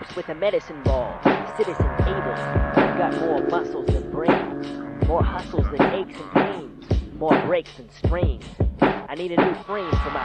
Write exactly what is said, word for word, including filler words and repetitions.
mixed with a medicine ball. Citizen Able, I've got more muscles than brains, more hustles than aches and pains, more breaks than strains. I need a new frame for my